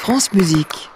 France Musique.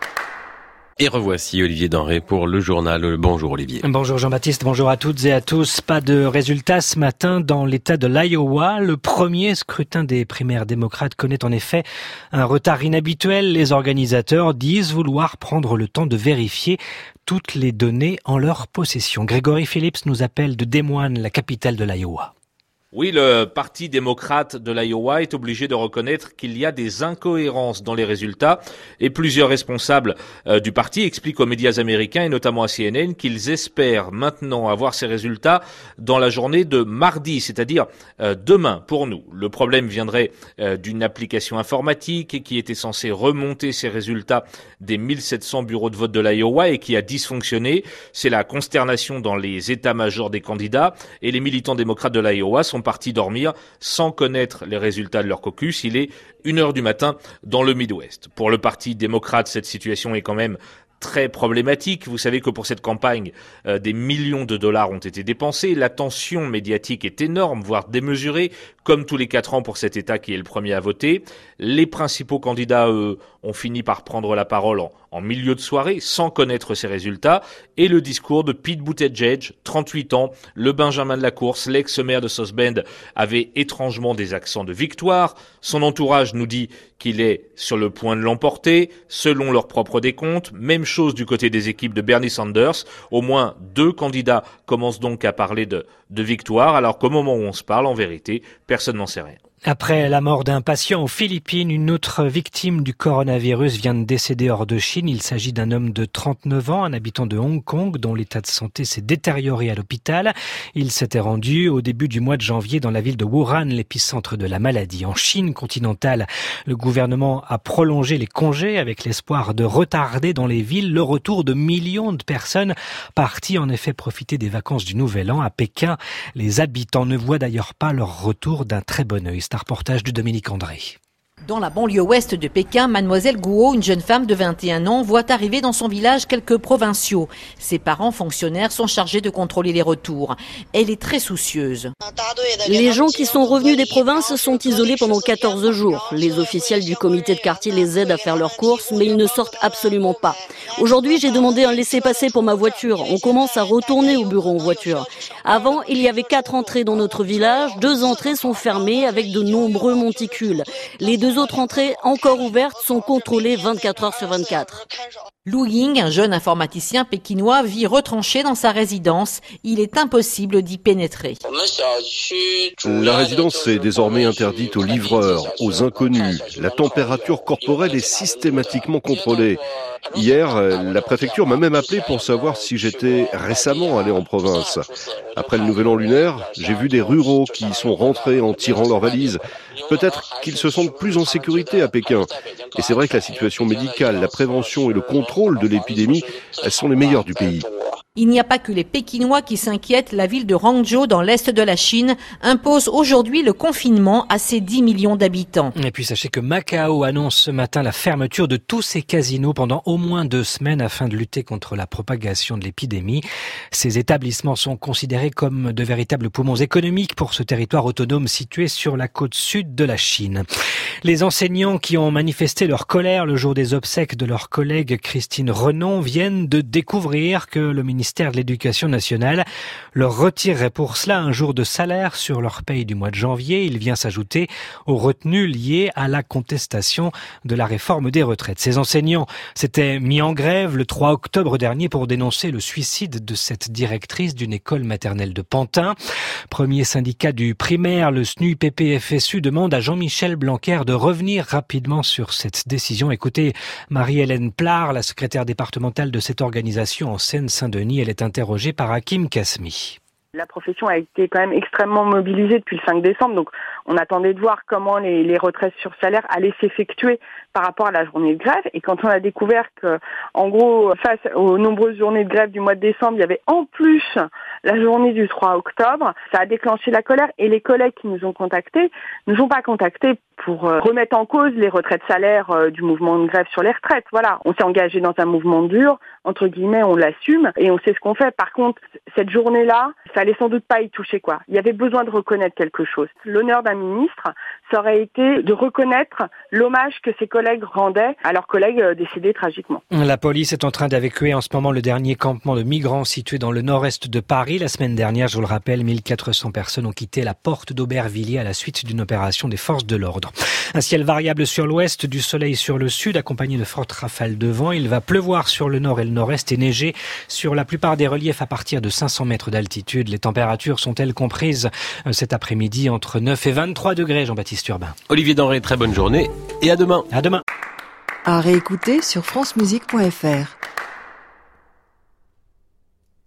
Et revoici Olivier Denré pour le journal. Bonjour Olivier. Bonjour Jean-Baptiste, bonjour à toutes et à tous. Pas de résultats ce matin dans l'État de l'Iowa. Le premier scrutin des primaires démocrates connaît en effet un retard inhabituel. Les organisateurs disent vouloir prendre le temps de vérifier toutes les données en leur possession. Grégory Phillips nous appelle de Des Moines, la capitale de l'Iowa. Oui, le Parti démocrate de l'Iowa est obligé de reconnaître qu'il y a des incohérences dans les résultats et plusieurs responsables du parti expliquent aux médias américains et notamment à CNN qu'ils espèrent maintenant avoir ces résultats dans la journée de mardi, c'est-à-dire demain pour nous. Le problème viendrait d'une application informatique qui était censée remonter ces résultats des 1700 bureaux de vote de l'Iowa et qui a dysfonctionné. C'est la consternation dans les états-majors des candidats et les militants démocrates de l'Iowa sont partis dormir sans connaître les résultats de leur caucus. Il est 1h du matin dans le Midwest. Pour le Parti démocrate, cette situation est quand même très problématique. Vous savez que pour cette campagne, des millions de dollars ont été dépensés. La tension médiatique est énorme, voire démesurée, comme tous les 4 ans pour cet État qui est le premier à voter. Les principaux candidats, eux, ont fini par prendre la parole en milieu de soirée, sans connaître ces résultats. Et le discours de Pete Buttigieg, 38 ans, le Benjamin de la course, l'ex-maire de South Bend, avait étrangement des accents de victoire. Son entourage nous dit qu'il est sur le point de l'emporter, selon leurs propres décomptes. Même chose du côté des équipes de Bernie Sanders. Au moins 2 candidats commencent donc à parler de victoire, alors qu'au moment où on se parle, en vérité, personne n'en sait rien. Après la mort d'un patient aux Philippines, une autre victime du coronavirus vient de décéder hors de Chine. Il s'agit d'un homme de 39 ans, un habitant de Hong Kong, dont l'état de santé s'est détérioré à l'hôpital. Il s'était rendu au début du mois de janvier dans la ville de Wuhan, l'épicentre de la maladie. En Chine continentale, le gouvernement a prolongé les congés avec l'espoir de retarder dans les villes le retour de millions de personnes parties en effet profiter des vacances du Nouvel An. À Pékin, les habitants ne voient d'ailleurs pas leur retour d'un très bon œil. Un reportage de Dominique André. Dans la banlieue ouest de Pékin, Mademoiselle Guo, une jeune femme de 21 ans, voit arriver dans son village quelques provinciaux. Ses parents fonctionnaires sont chargés de contrôler les retours. Elle est très soucieuse. Les gens qui sont revenus des provinces sont isolés pendant 14 jours. Les officiels du comité de quartier les aident à faire leurs courses, mais ils ne sortent absolument pas. Aujourd'hui, j'ai demandé un laissez-passer pour ma voiture. On commence à retourner au bureau en voiture. Avant, il y avait 4 entrées dans notre village. 2 entrées sont fermées avec de nombreux monticules. Les 2 autres entrées encore ouvertes sont contrôlées 24 heures sur 24. Lu Ying, un jeune informaticien pékinois, vit retranché dans sa résidence. Il est impossible d'y pénétrer. La résidence est désormais interdite aux livreurs, aux inconnus. La température corporelle est systématiquement contrôlée. Hier, la préfecture m'a même appelé pour savoir si j'étais récemment allé en province. Après le nouvel an lunaire, j'ai vu des ruraux qui sont rentrés en tirant leurs valises. Peut-être qu'ils se sentent plus en sécurité à Pékin. Et c'est vrai que la situation médicale, la prévention et le contrôle de l'épidémie sont les meilleurs du pays. Il n'y a pas que les Pékinois qui s'inquiètent. La ville de Hangzhou, dans l'est de la Chine, impose aujourd'hui le confinement à ses 10 millions d'habitants. Et puis sachez que Macao annonce ce matin la fermeture de tous ses casinos pendant au moins 2 semaines afin de lutter contre la propagation de l'épidémie. Ces établissements sont considérés comme de véritables poumons économiques pour ce territoire autonome situé sur la côte sud de la Chine. Les enseignants qui ont manifesté leur colère le jour des obsèques de leur collègue Christine Renon viennent de découvrir que le ministère de l'Éducation nationale leur retirerait pour cela un jour de salaire sur leur paye du mois de janvier. Il vient s'ajouter aux retenues liées à la contestation de la réforme des retraites. Ces enseignants s'étaient mis en grève le 3 octobre dernier pour dénoncer le suicide de cette directrice d'une école maternelle de Pantin. Premier syndicat du primaire, le SNUIPP-FSU demande à Jean-Michel Blanquer de revenir rapidement sur cette décision. Écoutez Marie-Hélène Plard, la secrétaire départementale de cette organisation en Seine-Saint-Denis. Elle est interrogée par Hakim Kasmi. La profession a été quand même extrêmement mobilisée depuis le 5 décembre, donc on attendait de voir comment les retraites sur salaire allaient s'effectuer par rapport à la journée de grève. Et quand on a découvert que, en gros, face aux nombreuses journées de grève du mois de décembre, il y avait en plus la journée du 3 octobre, ça a déclenché la colère. Et les collègues qui nous ont contactés ne nous ont pas contactés pour remettre en cause les retraites salaires du mouvement de grève sur les retraites. Voilà, on s'est engagé dans un mouvement dur, entre guillemets, on l'assume et on sait ce qu'on fait. Par contre, cette journée-là, ça allait sans doute pas y toucher, quoi. Il y avait besoin de reconnaître quelque chose. L'honneur d'un d'un ministre, ça aurait été de reconnaître l'hommage que ses collègues rendaient à leurs collègues décédés tragiquement. La police est en train d'évacuer en ce moment le dernier campement de migrants situé dans le nord-est de Paris. La semaine dernière, je vous le rappelle, 1400 personnes ont quitté la porte d'Aubervilliers à la suite d'une opération des forces de l'ordre. Un ciel variable sur l'ouest, du soleil sur le sud, accompagné de fortes rafales de vent. Il va pleuvoir sur le nord et le nord-est et neiger sur la plupart des reliefs à partir de 500 mètres d'altitude. Les températures sont-elles comprises cet après-midi entre 9 et 23 degrés, Jean-Baptiste Urbain. Olivier Denré, très bonne journée et à demain. À demain. À réécouter sur francemusique.fr.